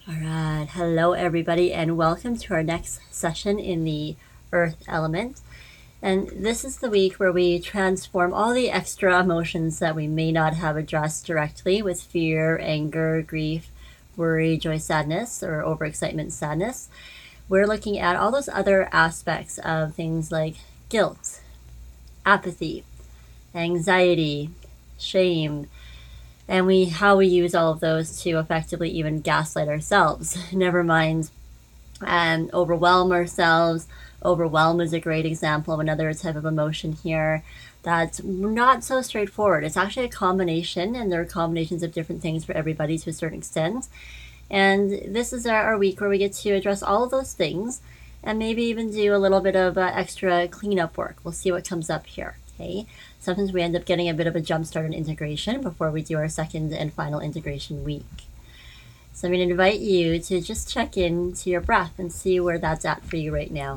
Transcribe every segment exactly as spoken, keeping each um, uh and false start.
All right, hello everybody, and welcome to our next session in the Earth element. And this is the week where we transform all the extra emotions that we may not have addressed directly with fear, anger, grief, worry, joy, sadness, or overexcitement, sadness. We're looking at all those other aspects of things like guilt, apathy, anxiety, shame, and we how we use all of those to effectively even gaslight ourselves. Never mind and overwhelm ourselves. Overwhelm is a great example of another type of emotion here that's not so straightforward. It's actually a combination, and there are combinations of different things for everybody to a certain extent. And this is our week where we get to address all of those things and maybe even do a little bit of uh, extra cleanup work. We'll see what comes up here. Okay. Sometimes we end up getting a bit of a jump start on integration before we do our second and final integration week. So I'm going to invite you to just check in to your breath and see where that's at for you right now.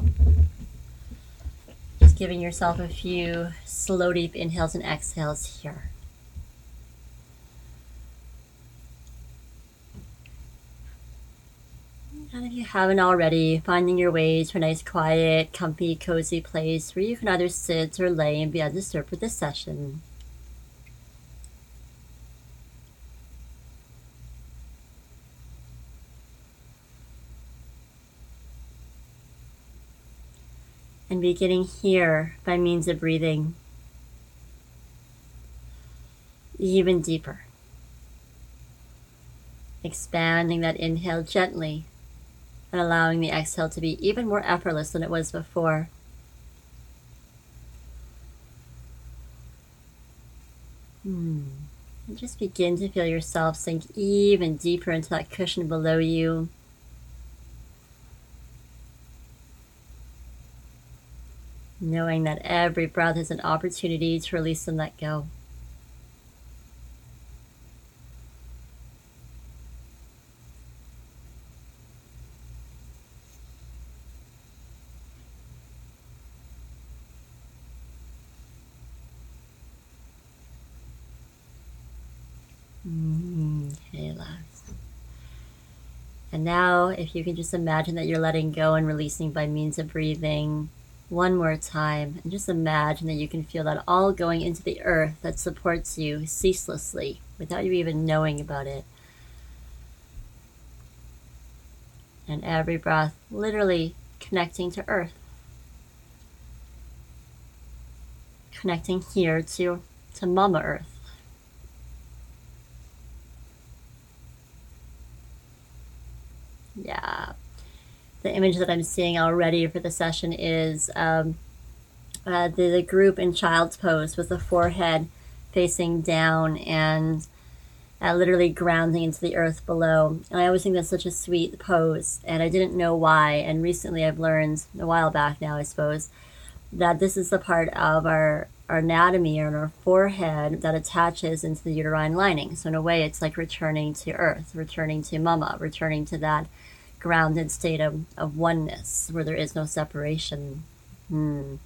Just giving yourself a few slow, deep inhales and exhales here. And if you haven't already, finding your way to a nice, quiet, comfy, cozy place where you can either sit or lay and be undisturbed with this session. And beginning here by means of breathing even deeper. Expanding that inhale gently and allowing the exhale to be even more effortless than it was before. Hmm. And just begin to feel yourself sink even deeper into that cushion below you. Knowing that every breath is an opportunity to release and let go. Mm, okay, relax. And now, if you can just imagine that you're letting go and releasing by means of breathing one more time, and just imagine that you can feel that all going into the earth that supports you ceaselessly without you even knowing about it. And every breath literally connecting to earth. Connecting here to, to Mama Earth. Yeah. The image that I'm seeing already for the session is um, uh, the, the group in child's pose with the forehead facing down and uh, literally grounding into the earth below. And I always think that's such a sweet pose, and I didn't know why. And recently I've learned, a while back now I suppose, that this is the part of our, our anatomy or our forehead that attaches into the uterine lining. So in a way it's like returning to earth, returning to Mama, returning to that grounded state of, of oneness where there is no separation. Hmm.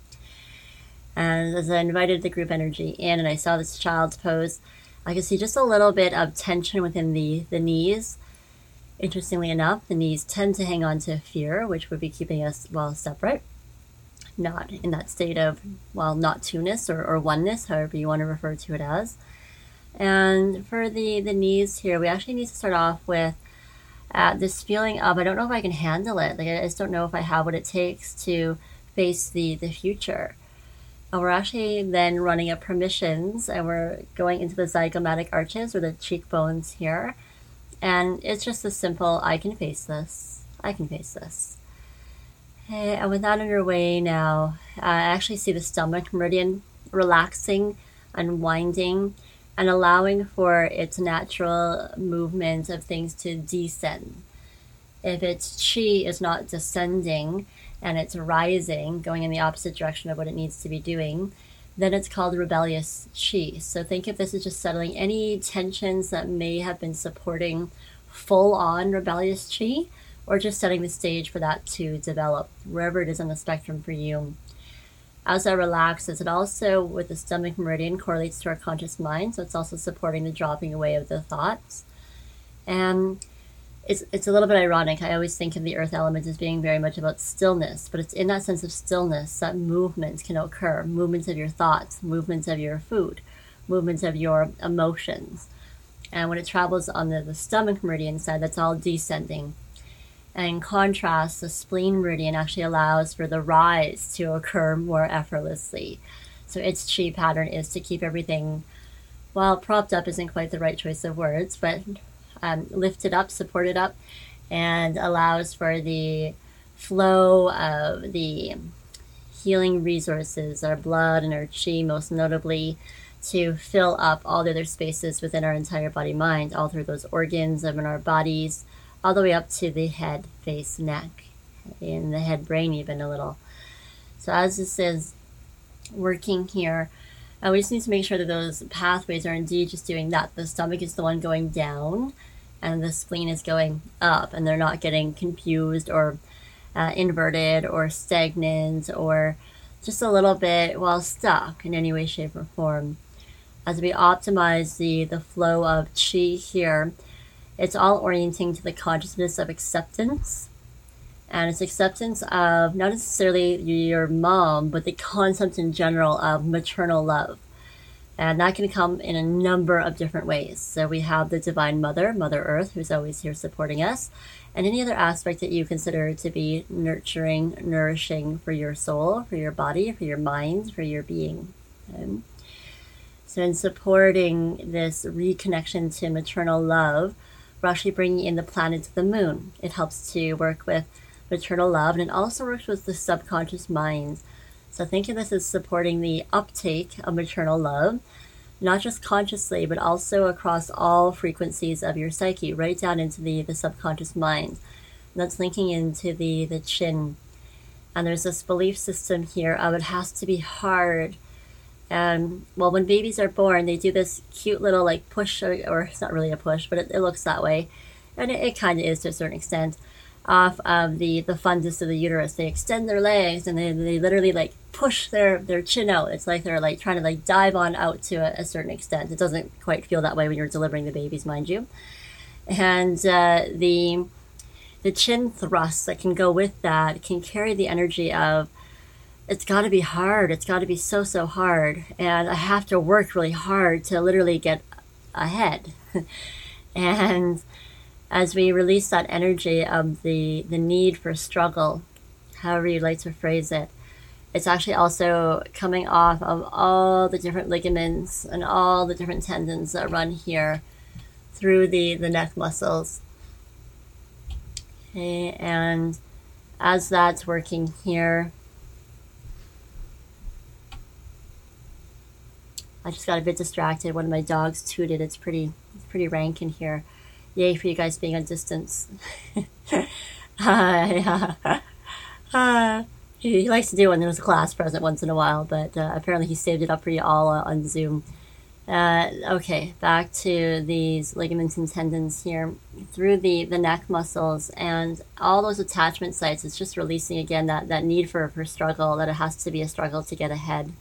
And as I invited the group energy in and I saw this child's pose, I could see just a little bit of tension within the, the knees. Interestingly enough, the knees tend to hang on to fear, which would be keeping us well separate, not in that state of, well, not two-ness or, or oneness, however you want to refer to it as. And for the, the knees here, we actually need to start off with uh, this feeling of, I don't know if I can handle it. Like, I just don't know if I have what it takes to face the, the future. And we're actually then running up permissions, and we're going into the zygomatic arches or the cheekbones here. And it's just a simple, I can face this. I can face this. Okay, and with that underway now, I actually see the stomach meridian relaxing, unwinding, and allowing for its natural movement of things to descend. If its chi is not descending and it's rising, going in the opposite direction of what it needs to be doing, then it's called rebellious chi. So think of this as just settling any tensions that may have been supporting full-on rebellious chi, or just setting the stage for that to develop, wherever it is on the spectrum for you. As that relaxes, it also, with the stomach meridian, correlates to our conscious mind, so it's also supporting the dropping away of the thoughts. And it's it's a little bit ironic. I always think of the earth element as being very much about stillness, but it's in that sense of stillness that movements can occur, movements of your thoughts, movements of your food, movements of your emotions. And when it travels on the, the stomach meridian side, that's all descending. And in contrast, the spleen meridian actually allows for the rise to occur more effortlessly. So its chi pattern is to keep everything, well, propped up isn't quite the right choice of words, but um, lifted up, supported up, and allows for the flow of the healing resources, our blood and our chi most notably, to fill up all the other spaces within our entire body mind, all through those organs of in our bodies, all the way up to the head, face, neck, in the head, brain even a little. So as this is working here, uh, we just need to make sure that those pathways are indeed just doing that. The stomach is the one going down and the spleen is going up, and they're not getting confused or uh, inverted or stagnant or just a little bit, well, stuck in any way, shape, or form. As we optimize the, the flow of chi here, it's all orienting to the consciousness of acceptance. And it's acceptance of not necessarily your mom, but the concept in general of maternal love. And that can come in a number of different ways. So we have the Divine Mother, Mother Earth, who's always here supporting us, and any other aspect that you consider to be nurturing, nourishing for your soul, for your body, for your mind, for your being. Okay? So in supporting this reconnection to maternal love, we're actually bringing in the planet to the moon. It helps to work with maternal love, and it also works with the subconscious mind. So think of this as supporting the uptake of maternal love, not just consciously, but also across all frequencies of your psyche, right down into the, the subconscious mind. And that's linking into the, the chin. And there's this belief system here of it has to be hard. And, well, when babies are born, they do this cute little, like, push, or, or it's not really a push, but it, it looks that way. And it, it kind of is to a certain extent, off of the, the fundus of the uterus. They extend their legs, and they, they literally, like, push their, their chin out. It's like they're, like, trying to, like, dive on out to a, a certain extent. It doesn't quite feel that way when you're delivering the babies, mind you. And uh, the, the chin thrusts that can go with that can carry the energy of, it's got to be hard. It's got to be so, so hard. And I have to work really hard to literally get ahead. And as we release that energy of the, the need for struggle, however you like to phrase it, it's actually also coming off of all the different ligaments and all the different tendons that run here through the, the neck muscles. Okay, and as that's working here, I just got a bit distracted. One of my dogs tooted. It's pretty, it's pretty rank in here. Yay for you guys being on distance. uh, yeah. uh, he, he likes to do it when there's a class present once in a while, but uh, apparently he saved it up for you all uh, on Zoom. Uh, okay, back to these ligaments and tendons here through the, the neck muscles and all those attachment sites. It's just releasing again that, that need for, for struggle, that it has to be a struggle to get ahead.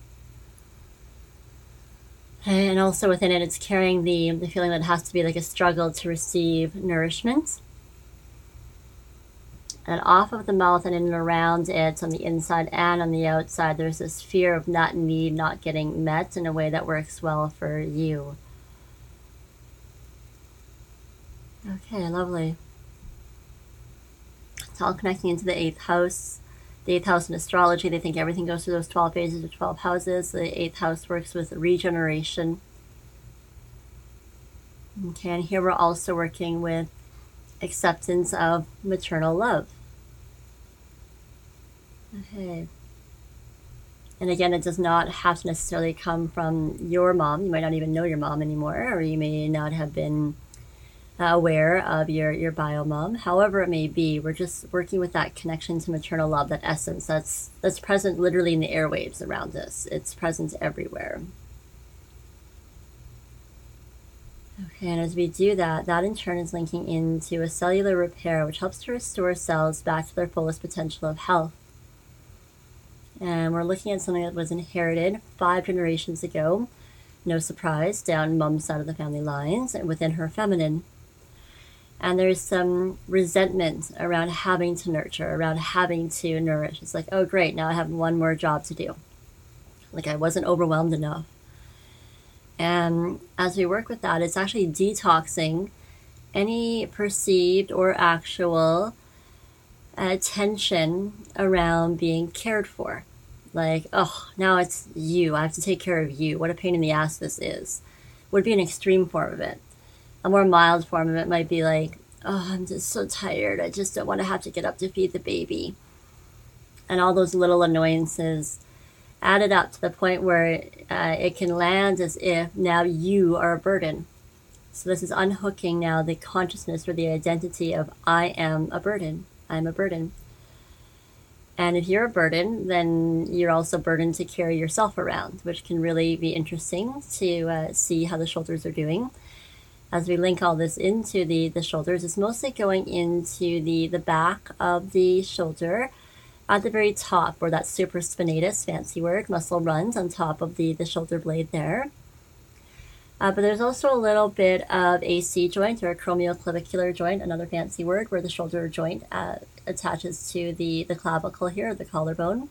And also within it, it's carrying the, the feeling that it has to be like a struggle to receive nourishment. And off of the mouth and in and around it, on the inside and on the outside, there's this fear of that need not getting met in a way that works well for you. Okay, lovely. It's all connecting into the eighth house. The eighth house in astrology, they think everything goes through those twelve phases of twelve houses. The eighth house works with regeneration. Okay, and here we're also working with acceptance of maternal love. Okay. And again, it does not have to necessarily come from your mom. You might not even know your mom anymore, or you may not have been aware of your, your bio mom. However it may be, we're just working with that connection to maternal love, that essence that's that's present literally in the airwaves around us. It's present everywhere. Okay, and as we do that, that in turn is linking into a cellular repair, which helps to restore cells back to their fullest potential of health. And we're looking at something that was inherited five generations ago, no surprise, down mom's side of the family lines and within her feminine. And there's some resentment around having to nurture, around having to nourish. It's like, oh, great, now I have one more job to do. Like I wasn't overwhelmed enough. And as we work with that, it's actually detoxing any perceived or actual uh, tension around being cared for. Like, oh, now it's you. I have to take care of you. What a pain in the ass this is. Would be an extreme form of it. A more mild form of it might be like, oh, I'm just so tired. I just don't want to have to get up to feed the baby. And all those little annoyances added up to the point where uh, it can land as if now you are a burden. So this is unhooking now the consciousness or the identity of I am a burden. I'm a burden. And if you're a burden, then you're also burdened to carry yourself around, which can really be interesting to uh, see how the shoulders are doing. As we link all this into the, the shoulders, it's mostly going into the, the back of the shoulder at the very top, where that supraspinatus, fancy word, muscle runs on top of the, the shoulder blade there. Uh, but there's also a little bit of a C joint or a acromioclavicular joint, another fancy word, where the shoulder joint uh, attaches to the, the clavicle here, the collarbone.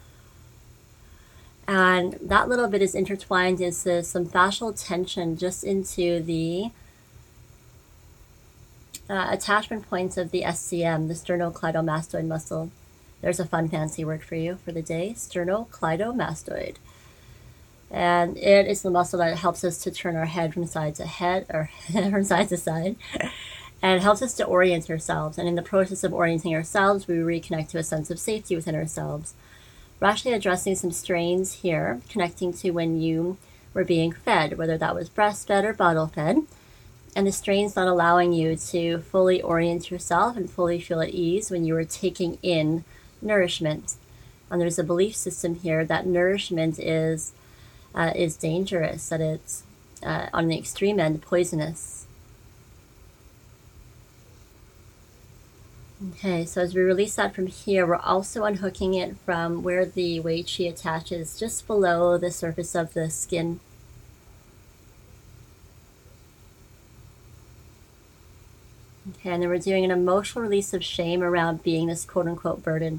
And that little bit is intertwined into some fascial tension just into the uh, attachment points of the S C M, the sternocleidomastoid muscle. There's a fun fancy word for you for the day, sternocleidomastoid. And it is the muscle that helps us to turn our head from side to head, or from side to side, and it helps us to orient ourselves. And in the process of orienting ourselves, we reconnect to a sense of safety within ourselves. We're actually addressing some strains here, connecting to when you were being fed, whether that was breastfed or bottle fed, and the strains not allowing you to fully orient yourself and fully feel at ease when you were taking in nourishment. And there's a belief system here that nourishment is Uh, is dangerous, that it's uh, on the extreme end poisonous. Okay, so as we release that from here, we're also unhooking it from where the Wei Qi attaches, just below the surface of the skin. Okay, and then we're doing an emotional release of shame around being this quote-unquote burden.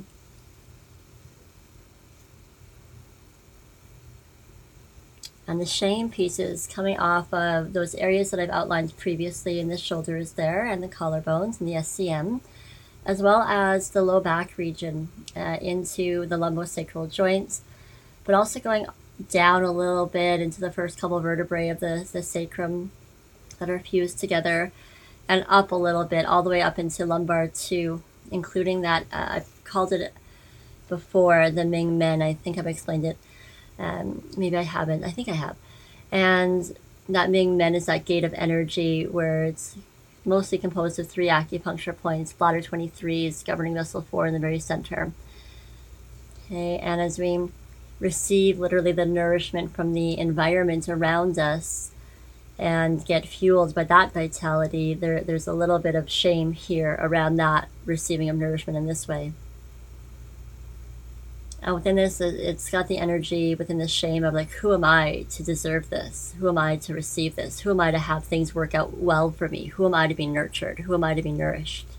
And the shame pieces coming off of those areas that I've outlined previously in the shoulders there, and the collarbones and the S C M, as well as the low back region uh, into the lumbosacral joints, but also going down a little bit into the first couple vertebrae of the, the sacrum that are fused together, and up a little bit, all the way up into lumbar two, including that, uh, I've called it before, the Ming Men. I think I've explained it. Um, maybe I haven't. I think I have. And that Ming Men is that gate of energy where it's mostly composed of three acupuncture points, bladder twenty-three is governing vessel four in the very center. Okay, and as we receive literally the nourishment from the environment around us and get fueled by that vitality, there, there's a little bit of shame here around that receiving of nourishment in this way. And within this, it's got the energy within the shame of like, who am I to deserve this? Who am I to receive this? Who am I to have things work out well for me? Who am I to be nurtured? Who am I to be nourished?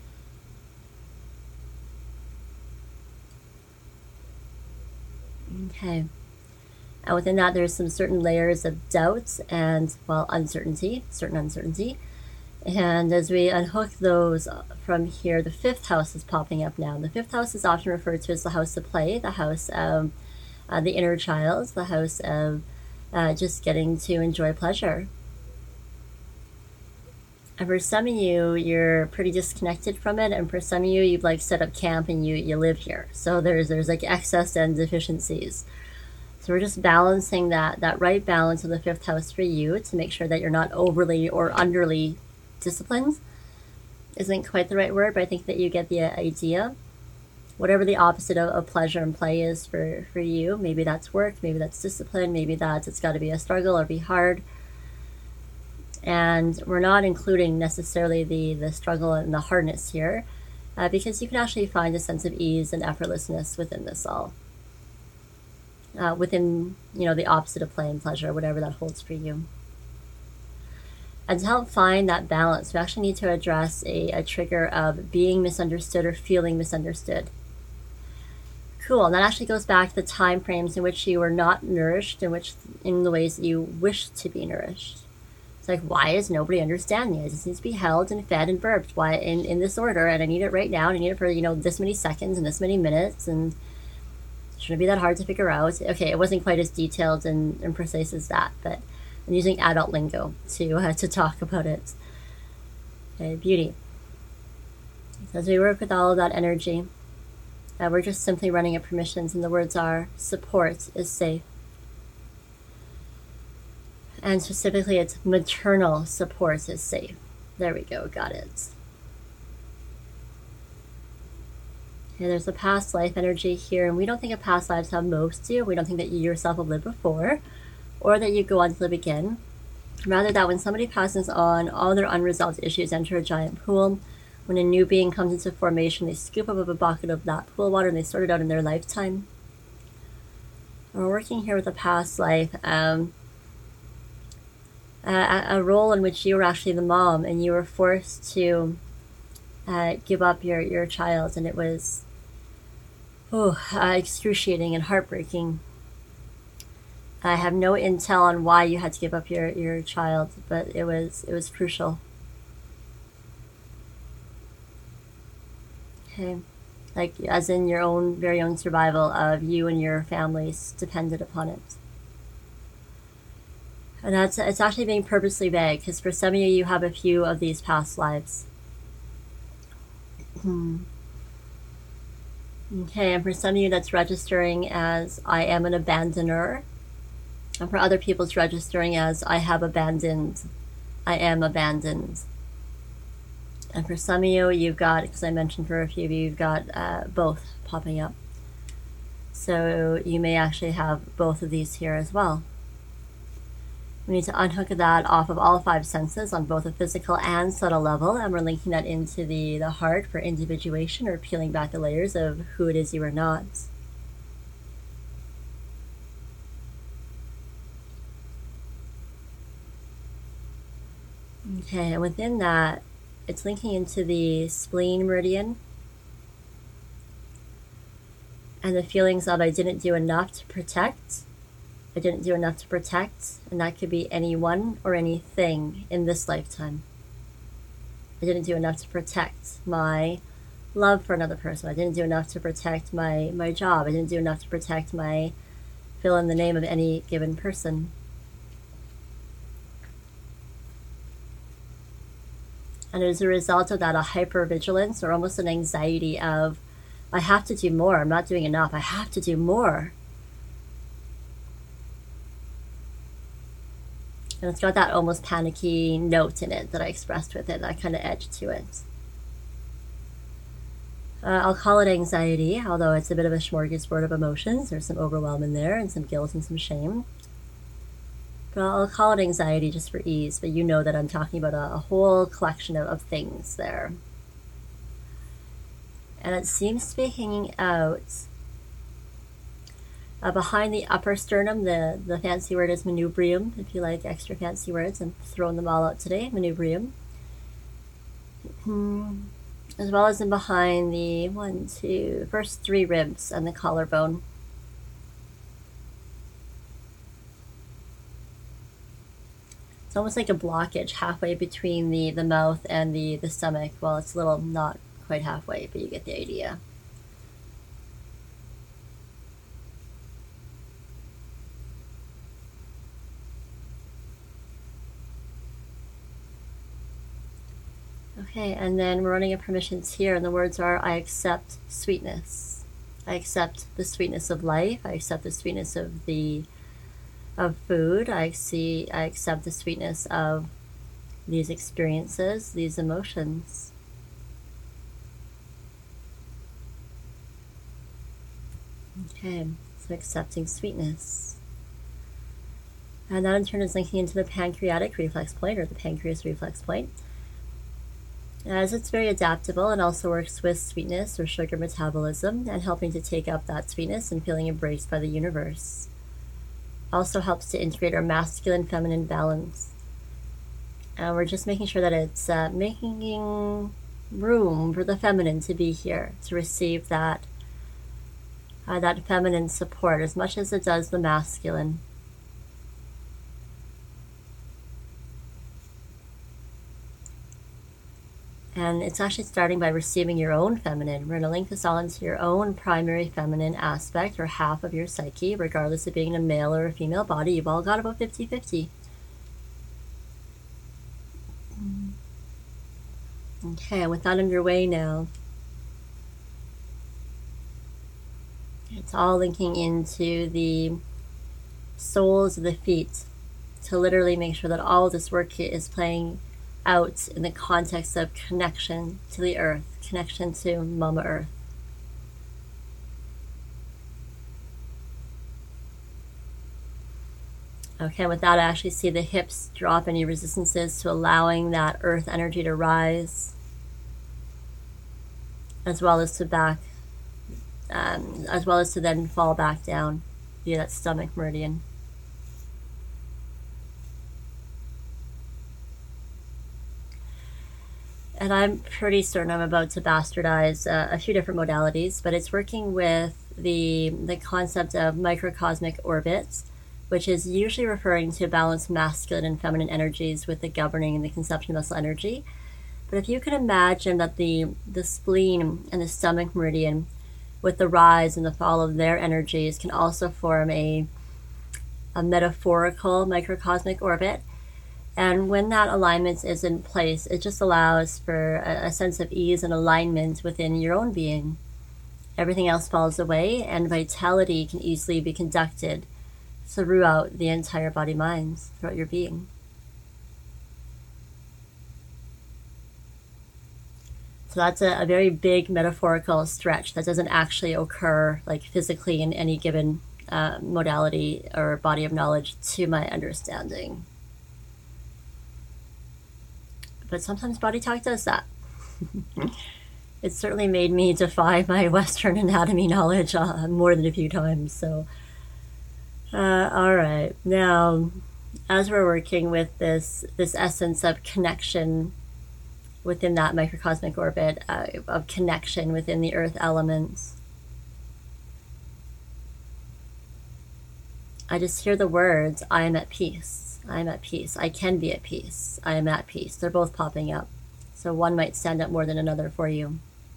Okay. And within that, there's some certain layers of doubt and, well, uncertainty, certain uncertainty. And as we unhook those from here, the fifth house is popping up now. The fifth house is often referred to as the house of play, the house of uh, the inner child, the house of uh, just getting to enjoy pleasure. And for some of you, you're pretty disconnected from it, and for some of you, you've like set up camp and you you live here. So there's there's like excess and deficiencies. So we're just balancing that that right balance of the fifth house for you to make sure that you're not overly or underly disciplined. Isn't quite the right word, but I think that you get the idea. Whatever the opposite of, of pleasure and play is for, for you, maybe that's work, maybe that's discipline, maybe that's it's got to be a struggle or be hard. And we're not including necessarily the, the struggle and the hardness here, uh, because you can actually find a sense of ease and effortlessness within this all. Uh, within, you know, the opposite of play and pleasure, whatever that holds for you. And to help find that balance, we actually need to address a, a trigger of being misunderstood or feeling misunderstood. Cool, and that actually goes back to the time frames in which you were not nourished, in which in the ways that you wish to be nourished. It's like, why is nobody understanding me? It just needs to be held and fed and burped. Why in, in this order, and I need it right now, and I need it for, you know, this many seconds and this many minutes, and it shouldn't be that hard to figure out. Okay, it wasn't quite as detailed and, and precise as that, but I'm using adult lingo to uh, to talk about it. Okay, beauty. So as we work with all of that energy, uh, we're just simply running at permissions, and the words are, support is safe. And specifically, it's maternal support is safe. There we go, got it. Okay, there's a past life energy here, and we don't think of past lives how most do. We don't think that you yourself have lived before, or that you go on to live again. Rather, that when somebody passes on, all their unresolved issues enter a giant pool. When a new being comes into formation, they scoop up a bucket of that pool water and they sort it out in their lifetime. We're working here with a past life. Um, A, a role in which you were actually the mom and you were forced to uh, give up your, your child, and it was oh, uh, excruciating and heartbreaking. I have no intel on why you had to give up your, your child, but it was it was crucial. Okay, like as in your own very own survival of you and your families depended upon it. And that's, it's actually being purposely vague, because for some of you, you have a few of these past lives. Okay, and for some of you, that's registering as, I am an abandoner. And for other people, it's registering as, I have abandoned. I am abandoned. And for some of you, you've got, because I mentioned for a few of you, you've got uh, both popping up. So you may actually have both of these here as well. We need to unhook that off of all five senses on both a physical and subtle level, and we're linking that into the, the heart for individuation, or peeling back the layers of who it is you are not. Okay, and within that, it's linking into the spleen meridian and the feelings of I didn't do enough to protect. I didn't do enough to protect, and that could be anyone or anything in this lifetime. I didn't do enough to protect my love for another person. I didn't do enough to protect my, my job. I didn't do enough to protect my, fill in the name of any given person. And as a result of that, a hypervigilance or almost an anxiety of, I have to do more. I'm not doing enough. I have to do more. And it's got that almost panicky note in it that I expressed with it, that kind of edge to it. Uh, I'll call it anxiety, although it's a bit of a smorgasbord of emotions. There's some overwhelm in there and some guilt and some shame. But I'll call it anxiety just for ease, but you know that I'm talking about a, a whole collection of, of things there. And it seems to be hanging out Uh, behind the upper sternum. The, the fancy word is manubrium, if you like extra fancy words. I'm throwing them all out today, manubrium. As well as in behind the one, two, first three ribs and the collarbone. It's almost like a blockage halfway between the, the mouth and the, the stomach. Well, it's a little not quite halfway, but you get the idea. Okay, and then we're running a permissions here, and the words are, I accept sweetness. I accept the sweetness of life. I accept the sweetness of the of food. I see. I accept the sweetness of these experiences, these emotions. Okay, so accepting sweetness. And that in turn is linking into the pancreatic reflex point, or the pancreas reflex point, as it's very adaptable and also works with sweetness or sugar metabolism and helping to take up that sweetness and feeling embraced by the universe. Also helps to integrate our masculine feminine balance. And we're just making sure that it's uh, making room for the feminine to be here, to receive that, uh, that feminine support as much as it does the masculine. And it's actually starting by receiving your own feminine. We're going to link this all into your own primary feminine aspect, or half of your psyche, regardless of being a male or a female body. You've all got about fifty fifty. Okay, with that underway now, it's all linking into the soles of the feet to literally make sure that all of this work is playing out in the context of connection to the earth, connection to Mama Earth. Okay, with that, I actually see the hips drop any resistances to allowing that earth energy to rise, as well as to back, um, as well as to then fall back down via that stomach meridian. And I'm pretty certain I'm about to bastardize uh, a few different modalities, but it's working with the the concept of microcosmic orbits, which is usually referring to balanced masculine and feminine energies with the governing and the conception muscle energy. But if you can imagine that the, the spleen and the stomach meridian, with the rise and the fall of their energies, can also form a, a metaphorical microcosmic orbit. And when that alignment is in place, it just allows for a, a sense of ease and alignment within your own being. Everything else falls away, and vitality can easily be conducted throughout the entire body-mind, throughout your being. So that's a, a very big metaphorical stretch that doesn't actually occur like physically in any given uh, modality or body of knowledge, to my understanding. But sometimes body talk does that. It certainly made me defy my Western anatomy knowledge uh, more than a few times. So, uh, all right. Now, as we're working with this this essence of connection within that microcosmic orbit, uh, of connection within the earth elements, I just hear the words, I am at peace. I am at peace. I can be at peace. I am at peace. They're both popping up. So one might stand up more than another for you.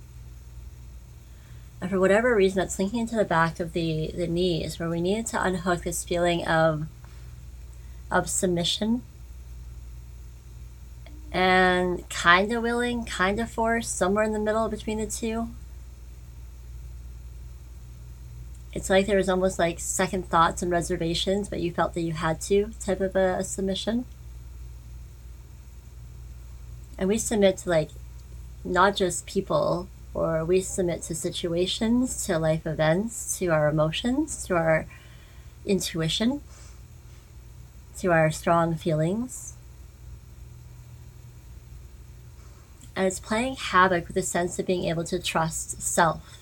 And for whatever reason, that's linking into the back of the, the knees, where we need to unhook this feeling of, of submission and kind of willing, kind of forced, somewhere in the middle between the two. It's like there was almost like second thoughts and reservations, but you felt that you had to, type of a, a submission. And we submit to like not just people, or we submit to situations, to life events, to our emotions, to our intuition, to our strong feelings. And it's playing havoc with the sense of being able to trust self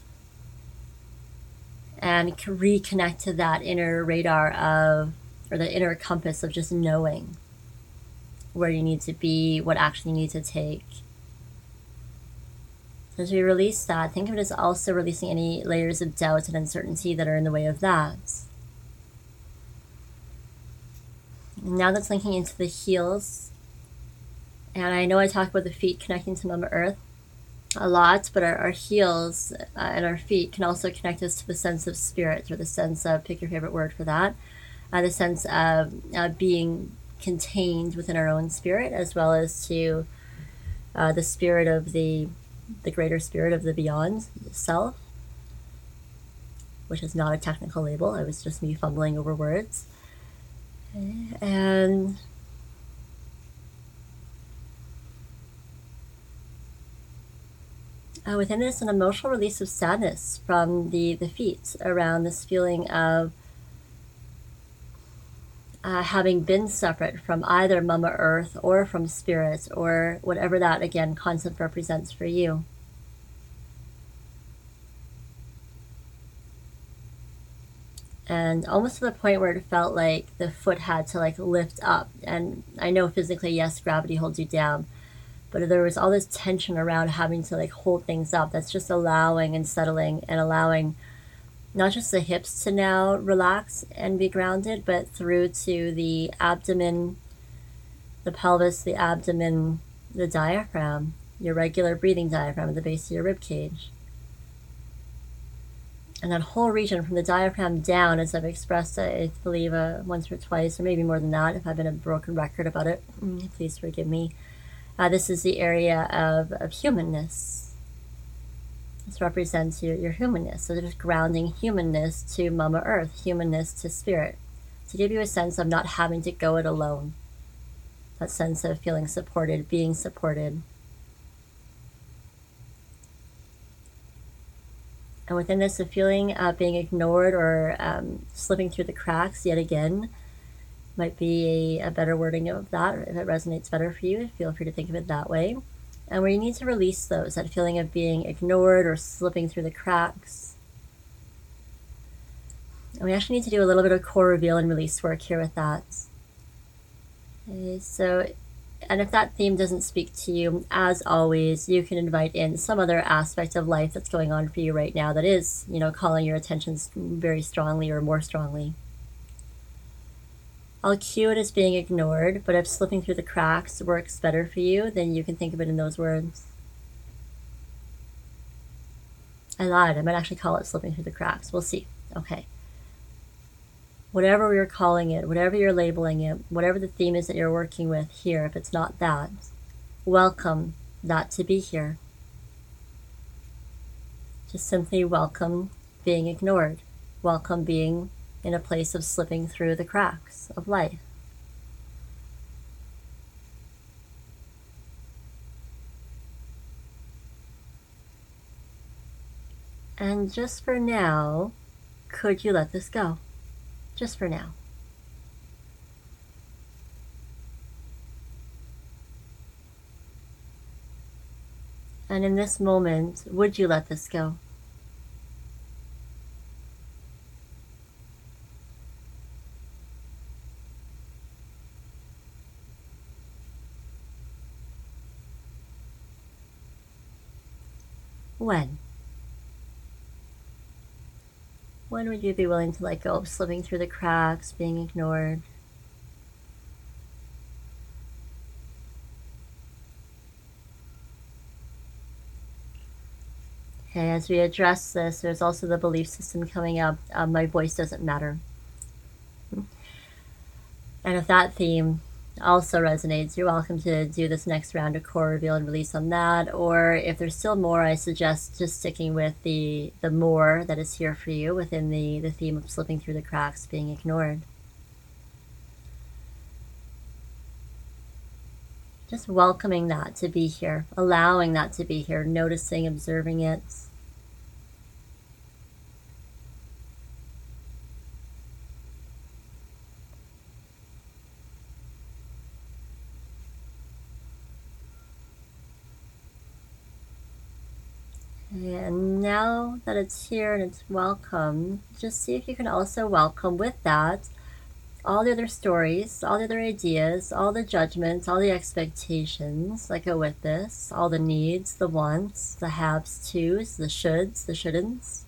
and reconnect to that inner radar of, or the inner compass of just knowing where you need to be, what action you need to take. As we release that, think of it as also releasing any layers of doubt and uncertainty that are in the way of that. And now that's linking into the heels. And I know I talk about the feet connecting to Mama Earth a lot, but our, our heels uh, and our feet can also connect us to the sense of spirit, or the sense of, pick your favorite word for that, uh, the sense of uh, being contained within our own spirit, as well as to uh, the spirit of the the greater spirit of the beyond self, which is not a technical label. It was just me fumbling over words. And Uh, within this, an emotional release of sadness from the, the feet around this feeling of uh, having been separate from either Mama Earth or from Spirit, or whatever that, again, concept represents for you. and almost to the point where it felt like the foot had to like lift up. And I know physically, yes, gravity holds you down, but there was all this tension around having to like hold things up. That's just allowing and settling and allowing not just the hips to now relax and be grounded, but through to the abdomen, the pelvis, the abdomen, the diaphragm, your regular breathing diaphragm at the base of your rib cage. And that whole region from the diaphragm down, as I've expressed, I believe uh, once or twice, or maybe more than that, if I've been a broken record about it, please forgive me. Uh, this is the area of, of humanness. This represents your, your humanness. So just grounding humanness to Mama Earth, humanness to spirit, to give you a sense of not having to go it alone. That sense of feeling supported, being supported. And within this, the feeling of being ignored or um, slipping through the cracks yet again might be a, a better wording of that. If it resonates better for you, feel free to think of it that way. And where you need to release those, that feeling of being ignored or slipping through the cracks. And we actually need to do a little bit of core reveal and release work here with that. Okay, so, and if that theme doesn't speak to you, as always, you can invite in some other aspect of life that's going on for you right now that is, you know, calling your attention very strongly or more strongly. I'll cue it as being ignored, but if slipping through the cracks works better for you, then you can think of it in those words. I lied. I might actually call it slipping through the cracks. We'll see. Okay. Whatever you're calling it, whatever you're labeling it, whatever the theme is that you're working with here, if it's not that, welcome that to be here. Just simply welcome being ignored. Welcome being in a place of slipping through the cracks of life. And just for now, could you let this go? Just for now. And in this moment, would you let this go? When? When would you be willing to let go of slipping through the cracks, being ignored? Okay, as we address this, there's also the belief system coming up, um, my voice doesn't matter. And if that theme also resonates, you're welcome to do this next round of core reveal and release on that. Or if there's still more, I suggest just sticking with the the more that is here for you within the the theme of slipping through the cracks, being ignored. Just welcoming that to be here, allowing that to be here, noticing, observing it. And now that it's here and it's welcome, just see if you can also welcome with that all the other stories, all the other ideas, all the judgments, all the expectations that go with this, all the needs, the wants, the haves tos, the shoulds, the shouldn'ts.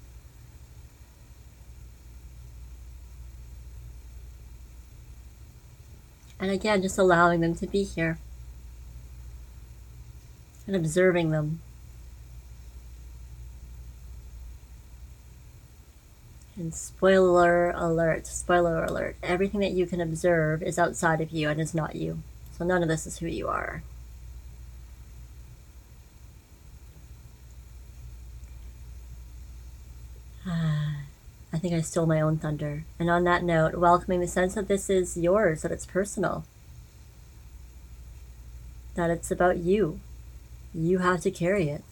And again, just allowing them to be here and observing them. And spoiler alert, spoiler alert, everything that you can observe is outside of you and is not you. So none of this is who you are. I think I stole my own thunder. And on that note, welcoming the sense that this is yours, that it's personal. That it's about you. You have to carry it.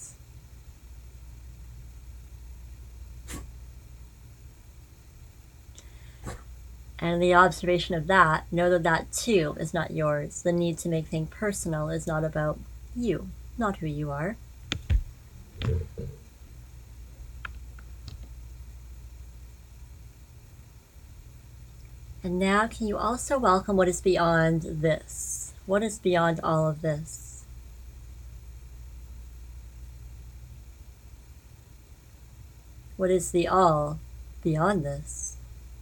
And the observation of that, know that that too is not yours. The need to make things personal is not about you, not who you are. And now can you also welcome what is beyond this? What is beyond all of this? What is the all beyond this?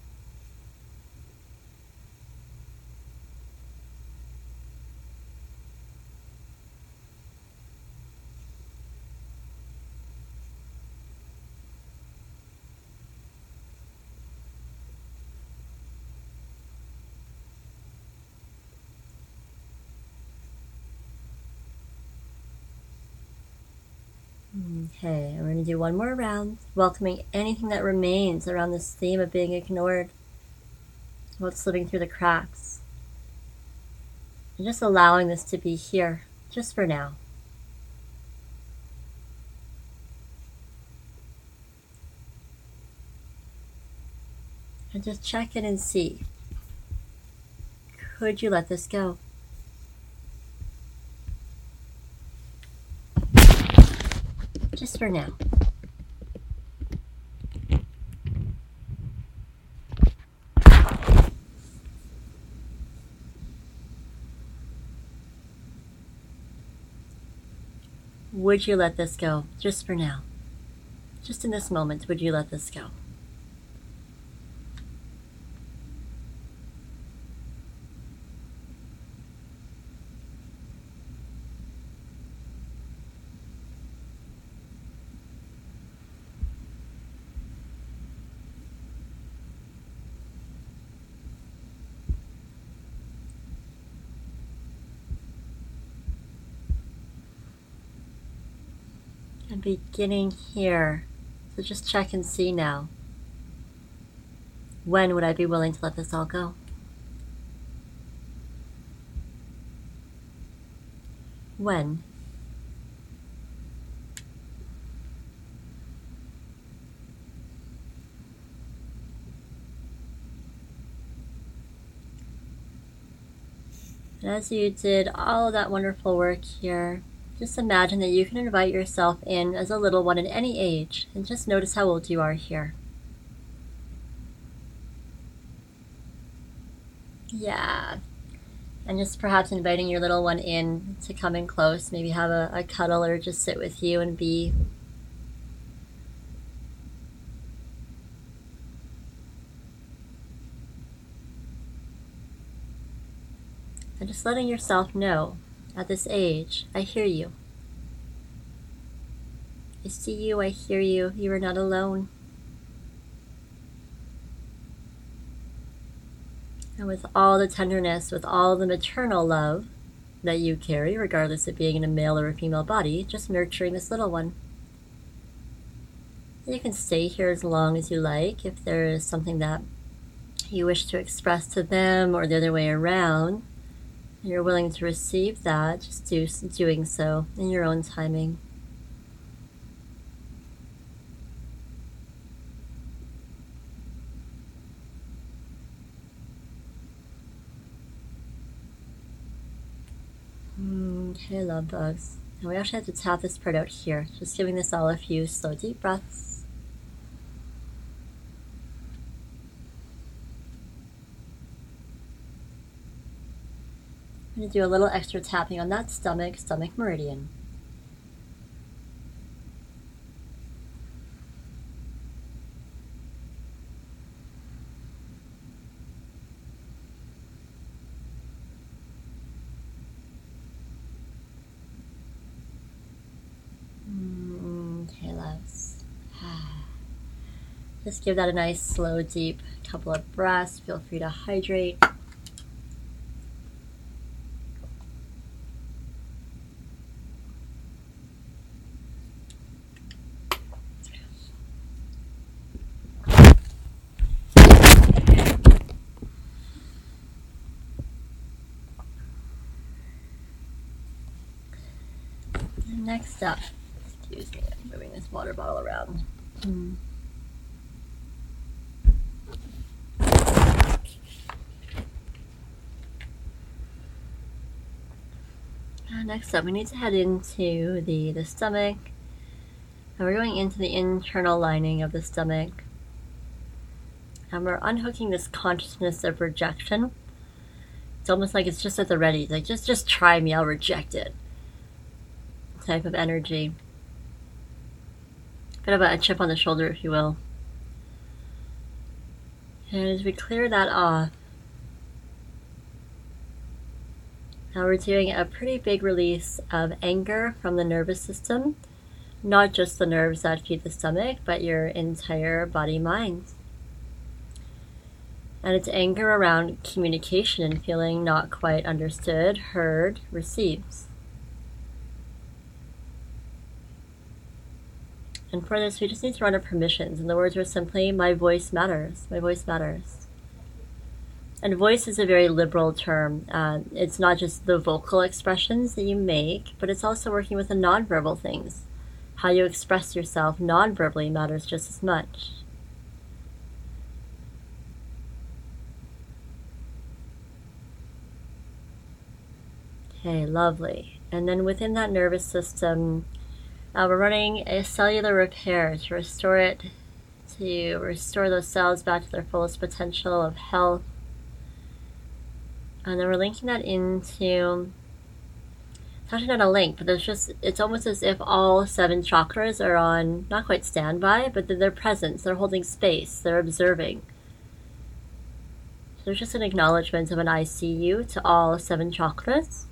Okay, we're going to do one more round, welcoming anything that remains around this theme of being ignored, what's slipping through the cracks, and just allowing this to be here, just for now. And just check in and see, could you let this go? Just for now. Would you let this go? Just for now. Just in this moment, would you let this go? And beginning here. So just check and see now. When would I be willing to let this all go? When? And as you did all of that wonderful work here, just imagine that you can invite yourself in as a little one at any age, and just notice how old you are here. Yeah. And just perhaps inviting your little one in to come in close, maybe have a, a cuddle or just sit with you and be. And just letting yourself know, at this age, I hear you. I see you, I hear you, you are not alone. And with all the tenderness, with all the maternal love that you carry, regardless of being in a male or a female body, just nurturing this little one. You can stay here as long as you like. If there is something that you wish to express to them or the other way around, and you're willing to receive that, just do doing so in your own timing. Okay, love bugs. And we actually have to tap this part out here, just giving this all a few slow, deep breaths. I'm going to do a little extra tapping on that stomach, stomach meridian. Okay, loves. Just give that a nice, slow, deep couple of breaths. Feel free to hydrate. Next up, excuse me, I'm moving this water bottle around. Hmm. Uh, next up, we need to head into the, the stomach. And we're going into the internal lining of the stomach. And we're unhooking this consciousness of rejection. It's almost like it's just at the ready. Like, just, just try me, I'll reject it. Type of energy. Bit of a chip on the shoulder, if you will. And as we clear that off, now we're doing a pretty big release of anger from the nervous system. Not just the nerves that feed the stomach, but your entire body-mind. And it's anger around communication and feeling not quite understood, heard, received. And for this, we just need to run our permissions. And the words are simply, my voice matters. My voice matters. And voice is a very liberal term. Uh, it's not just the vocal expressions that you make, but it's also working with the nonverbal things. How you express yourself non-verbally matters just as much. Okay, lovely. And then within that nervous system, uh, we're running a cellular repair to restore it, to restore those cells back to their fullest potential of health. And then we're linking that into, it's actually not a link, but there's just, it's almost as if all seven chakras are on, not quite standby, but they're present, they're holding space, they're observing. So there's just an acknowledgement of an I C U to all seven chakras.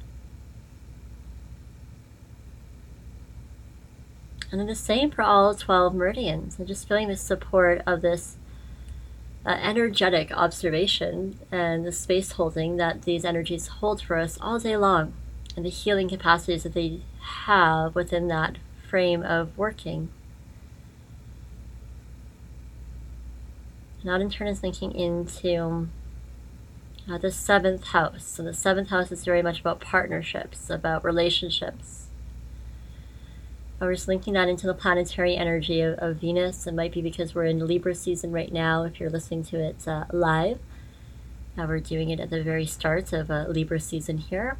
And then the same for all twelve meridians. And just feeling the support of this uh, energetic observation and the space holding that these energies hold for us all day long. And the healing capacities that they have within that frame of working. And that in turn is linking into uh, the seventh house. So the seventh house is very much about partnerships, about relationships. We're just linking that into the planetary energy of, of Venus. It might be because we're in Libra season right now, if you're listening to it uh, live. Now we're doing it at the very start of uh, Libra season here.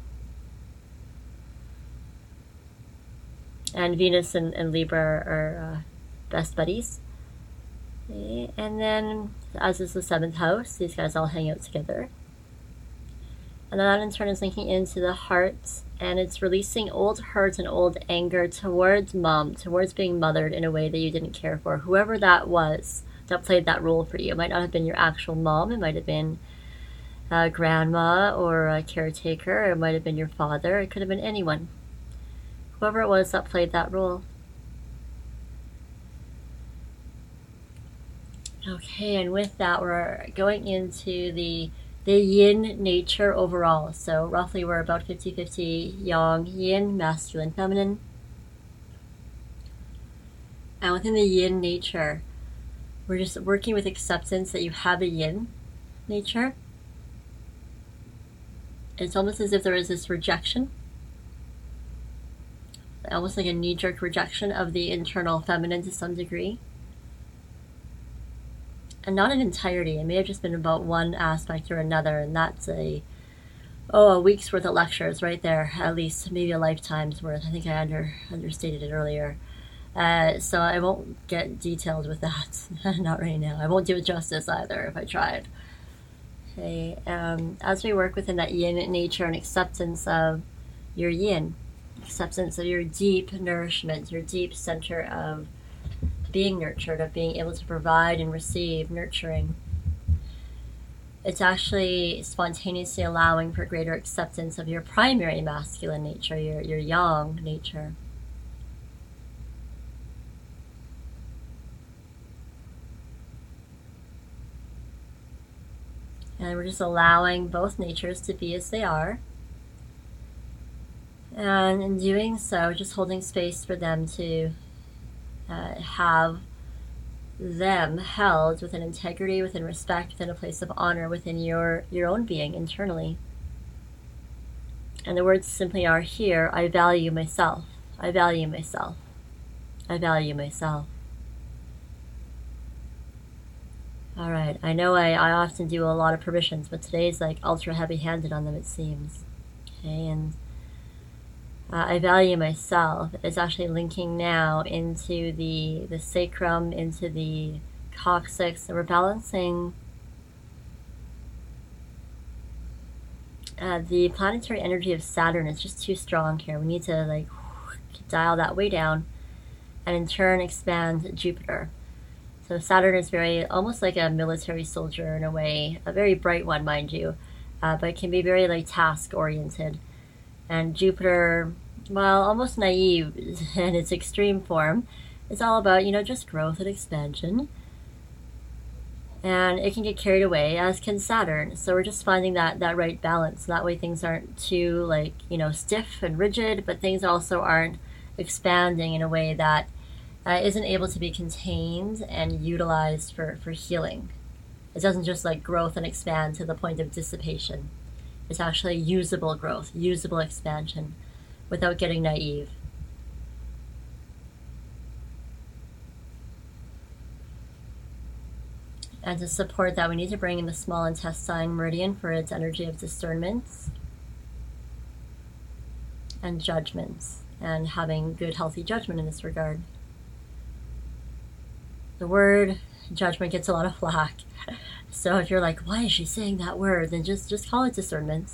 And Venus and, and Libra are uh, best buddies. Okay. And then, as is the seventh house, these guys all hang out together. And then that in turn is linking into the heart, and it's releasing old hurt and old anger towards mom, towards being mothered in a way that you didn't care for. Whoever that was that played that role for you. It might not have been your actual mom, it might have been a grandma or a caretaker, it might have been your father, it could have been anyone. Whoever it was that played that role. Okay, and with that, we're going into the the yin nature overall. So roughly we're about fifty fifty yang, yin, masculine, feminine. And within the yin nature, we're just working with acceptance that you have a yin nature. It's almost as if there is this rejection, almost like a knee-jerk rejection of the internal feminine to some degree. And not in entirety. It may have just been about one aspect or another, and that's a oh a week's worth of lectures right there, at least maybe a lifetime's worth. I think I under understated it earlier. Uh, so I won't get detailed with that. Not right now. I won't do it justice either if I tried. Okay. Um, as we work within that yin nature and acceptance of your yin, acceptance of your deep nourishment, your deep center of being nurtured, of being able to provide and receive nurturing. It's actually spontaneously allowing for greater acceptance of your primary masculine nature, your, your yang nature. And we're just allowing both natures to be as they are. And in doing so, just holding space for them to Uh, have them held within integrity, within respect, within a place of honor, within your, your own being internally. And the words simply are here, I value myself, I value myself, I value myself. All right, I know I, I often do a lot of permissions, but today's like ultra heavy-handed on them, it seems. Okay, and Uh, I value myself is actually linking now into the, the sacrum, into the coccyx, and we're balancing uh, the planetary energy of Saturn is just too strong here. We need to like dial that way down and in turn expand Jupiter. So Saturn is very, almost like a military soldier in a way, a very bright one, mind you, uh, but it can be very like task oriented. And Jupiter, well, almost naive in its extreme form, is all about, you know, just growth and expansion. And it can get carried away, as can Saturn. So we're just finding that, that right balance. That way things aren't too like, you know, stiff and rigid, but things also aren't expanding in a way that uh, isn't able to be contained and utilized for, for healing. It doesn't just like growth and expand to the point of dissipation. It's actually usable growth, usable expansion, without getting naive. And to support that, we need to bring in the small intestine meridian for its energy of discernments and judgments, and having good, healthy judgment in this regard. The word judgment gets a lot of flack. So if you're like, why is she saying that word? Then just, just call it discernment.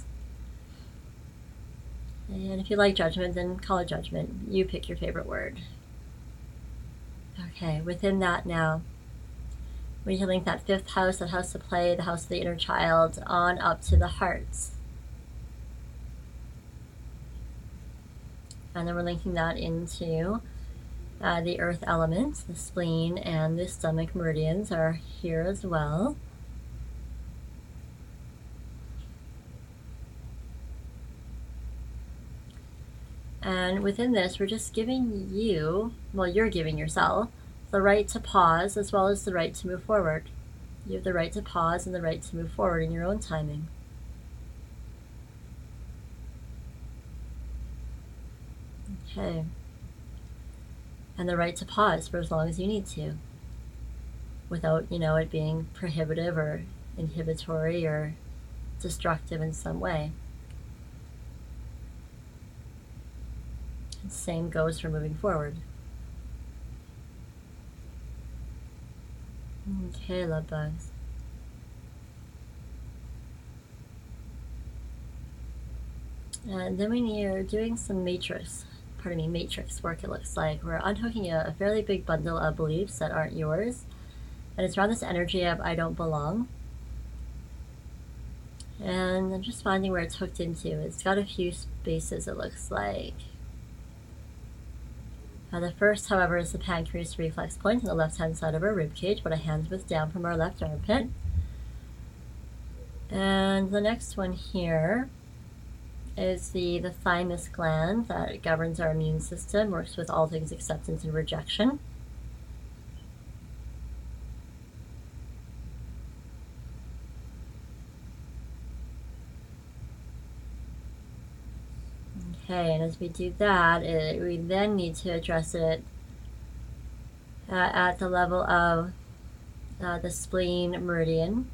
And if you like judgment, then call it judgment. You pick your favorite word. Okay, within that now, we need to link that fifth house, that house of play, the house of the inner child, on up to the hearts. And then we're linking that into uh, the earth element. The spleen and the stomach meridians are here as well. And within this, we're just giving you, well, you're giving yourself, the right to pause as well as the right to move forward. You have the right to pause and the right to move forward in your own timing. Okay. And the right to pause for as long as you need to, without, you know, it being prohibitive or inhibitory or destructive in some way. And same goes for moving forward. Okay, love bugs. And then when you're doing some matrix, pardon me, matrix work, it looks like we're unhooking a, a fairly big bundle of beliefs that aren't yours. And it's around this energy of I don't belong. And I'm just finding where it's hooked into. It's got a few spaces, it looks like. Uh, the first, however, is the pancreas reflex point on the left-hand side of our rib cage, about a hand's width down from our left armpit. And the next one here is the, the thymus gland that governs our immune system, works with all things acceptance and rejection. Okay, and as we do that, it, we then need to address it uh, at the level of uh, the spleen meridian.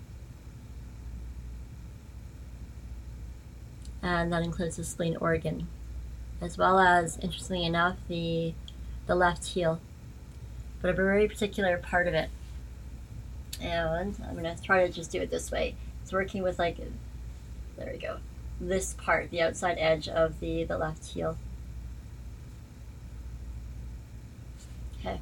And that includes the spleen organ, as well as, interestingly enough, the, the left heel, but a very particular part of it. And I'm going to try to just do it this way. It's working with like, there we go. This part, the outside edge of the, the left heel. Okay.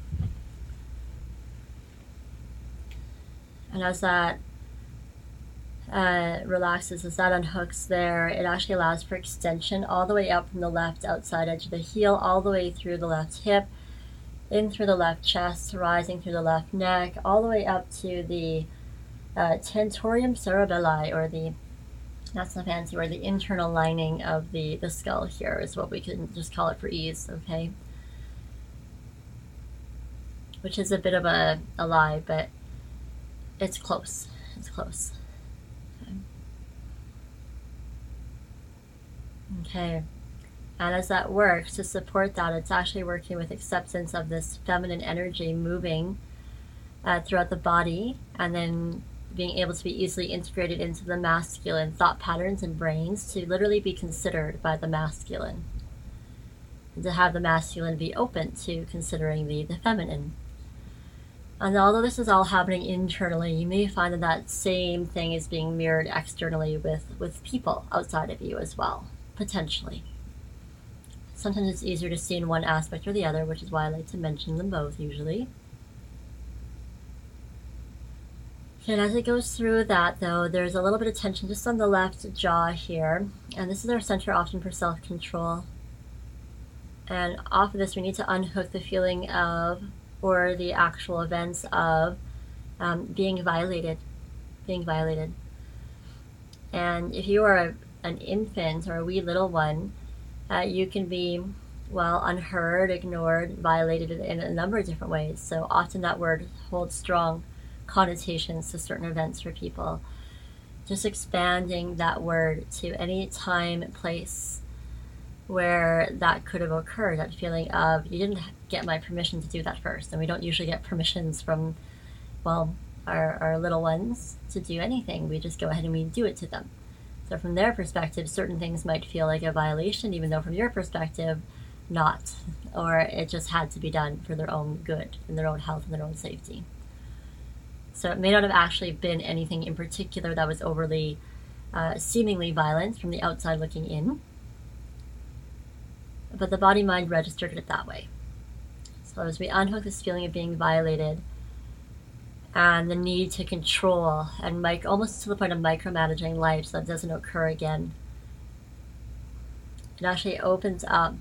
And as that uh, relaxes, as that unhooks there, it actually allows for extension all the way up from the left outside edge of the heel, all the way through the left hip, in through the left chest, rising through the left neck, all the way up to the uh, tentorium cerebelli, or the that's the fancy word, the internal lining of the, the skull here is what we can just call it for ease, okay? Which is a bit of a, a lie, but it's close. It's close. Okay. Okay. And as that works, to support that, it's actually working with acceptance of this feminine energy moving uh, throughout the body, and then being able to be easily integrated into the masculine thought patterns and brains, to literally be considered by the masculine, and to have the masculine be open to considering the, the feminine. And although this is all happening internally, you may find that that same thing is being mirrored externally with, with people outside of you as well, potentially. Sometimes it's easier to see in one aspect or the other, which is why I like to mention them both usually. And as it goes through that, though, there's a little bit of tension just on the left jaw here. And this is our center often for self-control. And off of this, we need to unhook the feeling of, or the actual events of, um, being violated. Being violated. And if you are a, an infant or a wee little one, uh, you can be, well, unheard, ignored, violated in a number of different ways. So often that word holds strong connotations to certain events for people. Just expanding that word to any time, place where that could have occurred, that feeling of, you didn't get my permission to do that first. And we don't usually get permissions from, well, our, our little ones to do anything. We just go ahead and we do it to them. So from their perspective, certain things might feel like a violation, even though from your perspective, not. Or it just had to be done for their own good, and their own health, and their own safety. So it may not have actually been anything in particular that was overly, uh, seemingly violent from the outside looking in. But the body-mind registered it that way. So as we unhook this feeling of being violated and the need to control and mic- almost to the point of micromanaging life so that doesn't occur again, it actually opens up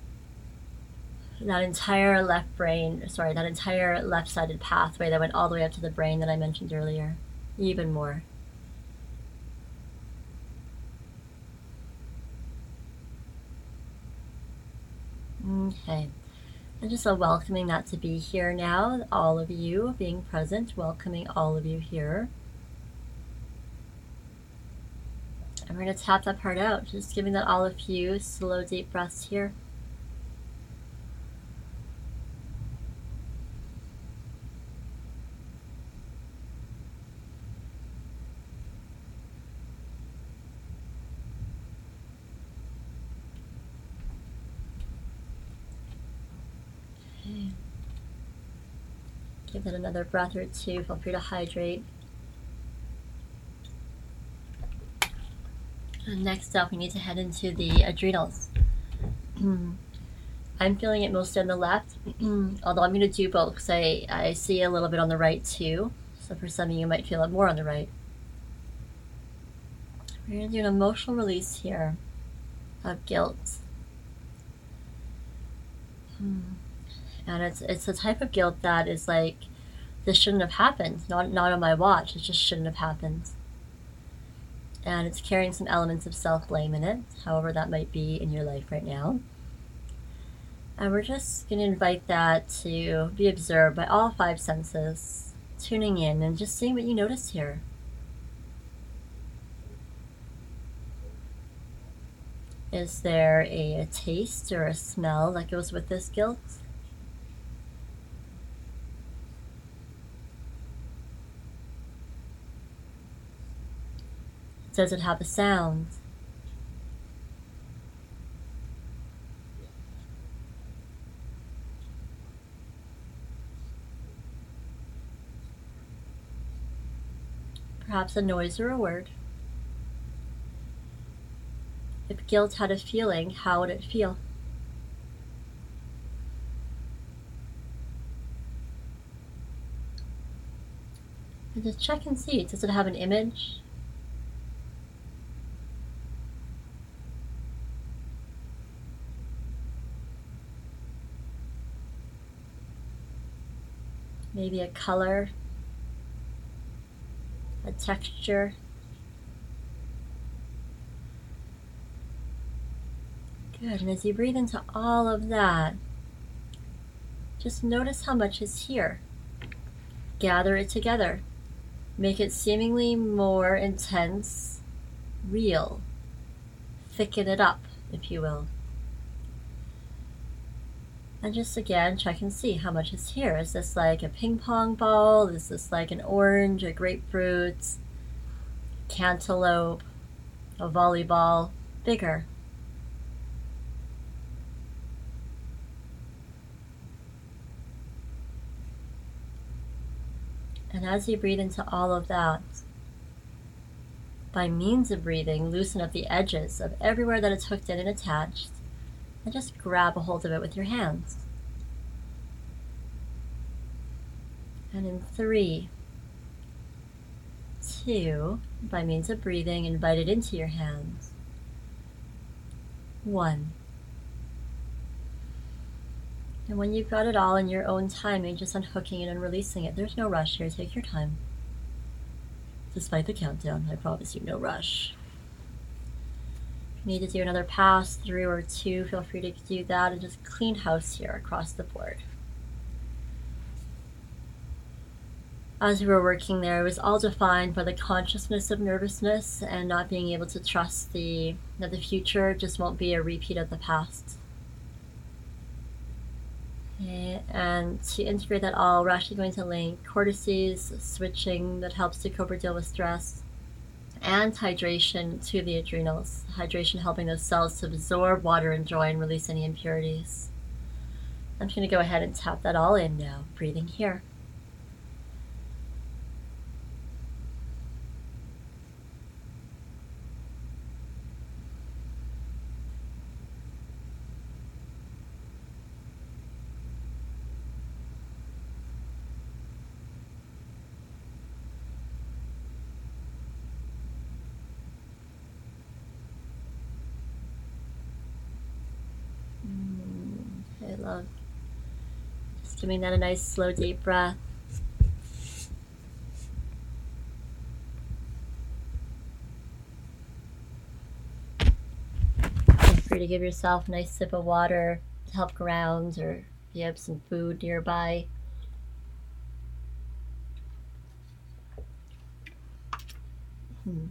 that entire left brain, sorry, that entire left-sided pathway that went all the way up to the brain that I mentioned earlier, even more. Okay, and just so welcoming that to be here now, all of you being present, welcoming all of you here. And we're going to tap that part out, just giving that all a few slow, deep breaths here. Okay. Give that another breath or two. Feel free to hydrate. And next up, we need to head into the adrenals. I'm feeling it mostly on the left, although I'm going to do both because I, I see a little bit on the right too. So for some of you, you might feel it more on the right. We're going to do an emotional release here of guilt. And it's it's a type of guilt that is like, this shouldn't have happened. Not, not on my watch. It just shouldn't have happened. And it's carrying some elements of self-blame in it, however that might be in your life right now. And we're just going to invite that to be observed by all five senses, tuning in and just seeing what you notice here. Is there a, a taste or a smell that goes with this guilt? Does it have a sound? Perhaps a noise or a word. If guilt had a feeling, how would it feel? And just check and see, does it have an image? Maybe a color, a texture. Good, and as you breathe into all of that, just notice how much is here. Gather it together. Make it seemingly more intense, real. Thicken it up, if you will. And just again, check and see how much is here. Is this like a ping pong ball? Is this like an orange, a grapefruit, cantaloupe, a volleyball? Bigger. And as you breathe into all of that, by means of breathing, loosen up the edges of everywhere that it's hooked in and attached, and just grab a hold of it with your hands. And in three, two, by means of breathing, invite it into your hands. One. And when you've got it all in your own timing, just unhooking it and releasing it. There's no rush here. Take your time. Despite the countdown, I promise you, no rush. If you need to do another pass through or two, feel free to do that, and just clean house here across the board. As we were working there, it was all defined by the consciousness of nervousness and not being able to trust the that the future just won't be a repeat of the past. Okay, and to integrate that all, we're actually going to link cortices, switching that helps to cope or deal with stress, and hydration to the adrenals. Hydration helping those cells to absorb water and joy and release any impurities. I'm just going to go ahead and tap that all in now, breathing here. I love just giving that a nice slow deep breath. Feel free to give yourself a nice sip of water to help ground, or if you have some food nearby. Hmm.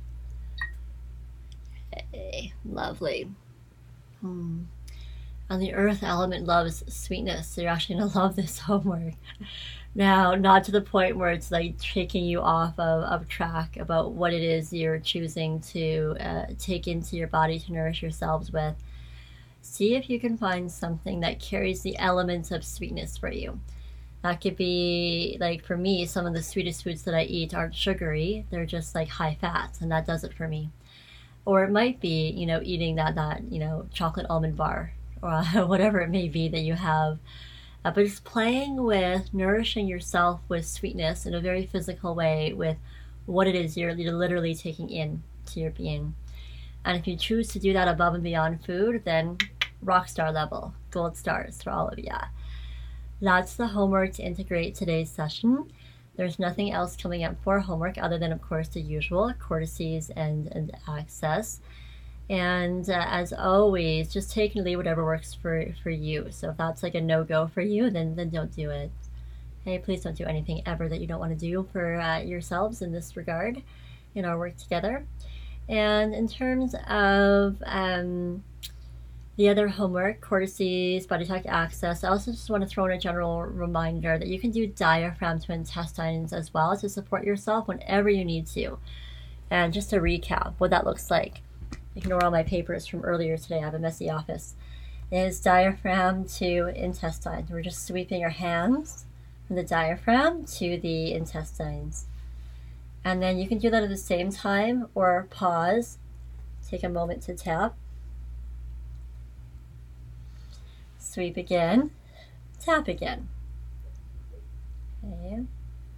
Okay, lovely. Hmm. And the earth element loves sweetness, so you're actually going to love this homework. Now, not to the point where it's like taking you off of, of track about what it is you're choosing to uh, take into your body to nourish yourselves with. See if you can find something that carries the elements of sweetness for you. That could be, like for me, some of the sweetest foods that I eat aren't sugary, they're just like high fat, and that does it for me. Or it might be, you know, eating that, that you know, chocolate almond bar, or whatever it may be that you have. Uh, but just playing with nourishing yourself with sweetness in a very physical way with what it is you're, you're literally taking in to your being. And if you choose to do that above and beyond food, then rock star level, gold stars for all of you. That's the homework to integrate today's session. There's nothing else coming up for homework other than, of course, the usual cortices and, and access. And uh, as always, just take and leave whatever works for, for you. So if that's like a no-go for you, then, then don't do it. Hey, please don't do anything ever that you don't want to do for uh, yourselves in this regard in our work together. And in terms of um, the other homework, cortices, body talk access, I also just want to throw in a general reminder that you can do diaphragm to intestines as well to support yourself whenever you need to. And just to recap what that looks like. Ignore all my papers from earlier today. I have a messy office. Is diaphragm to intestines. We're just sweeping our hands from the diaphragm to the intestines. And then you can do that at the same time or pause. Take a moment to tap. Sweep again. Tap again. Okay.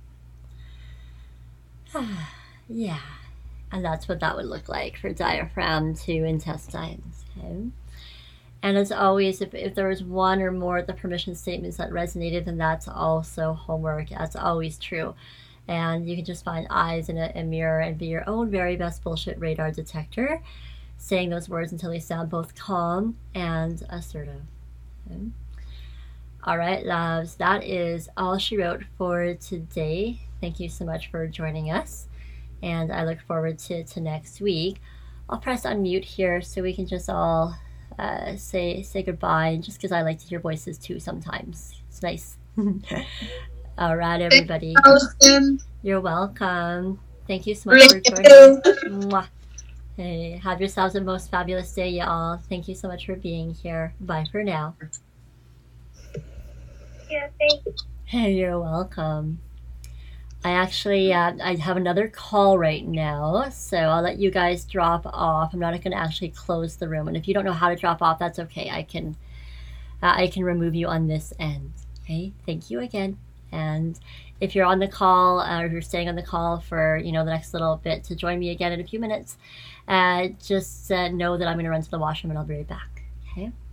Yeah. And that's what that would look like for diaphragm to intestines. Okay. And as always, if, if there was one or more of the permission statements that resonated, then that's also homework. That's always true. And you can just find eyes in a, a mirror and be your own very best bullshit radar detector, saying those words until they sound both calm and assertive. Okay. All right, loves, that is all she wrote for today. Thank you so much for joining us. And I look forward to, to next week. I'll press unmute here so we can just all uh, say say goodbye, just because I like to hear voices too sometimes. It's nice. All right, everybody. You're welcome. Thank you so much for joining us. Mwah. Hey, have yourselves a most fabulous day, y'all. Thank you so much for being here. Bye for now. Yeah, thank you. Hey, you're welcome. I actually, uh, I have another call right now, so I'll let you guys drop off. I'm not going to actually close the room, and if you don't know how to drop off, that's okay. I can, uh, I can remove you on this end. Okay, thank you again. And if you're on the call, uh, or if you're staying on the call for, you know, the next little bit to join me again in a few minutes, uh, just uh, know that I'm going to run to the washroom and I'll be right back. Okay.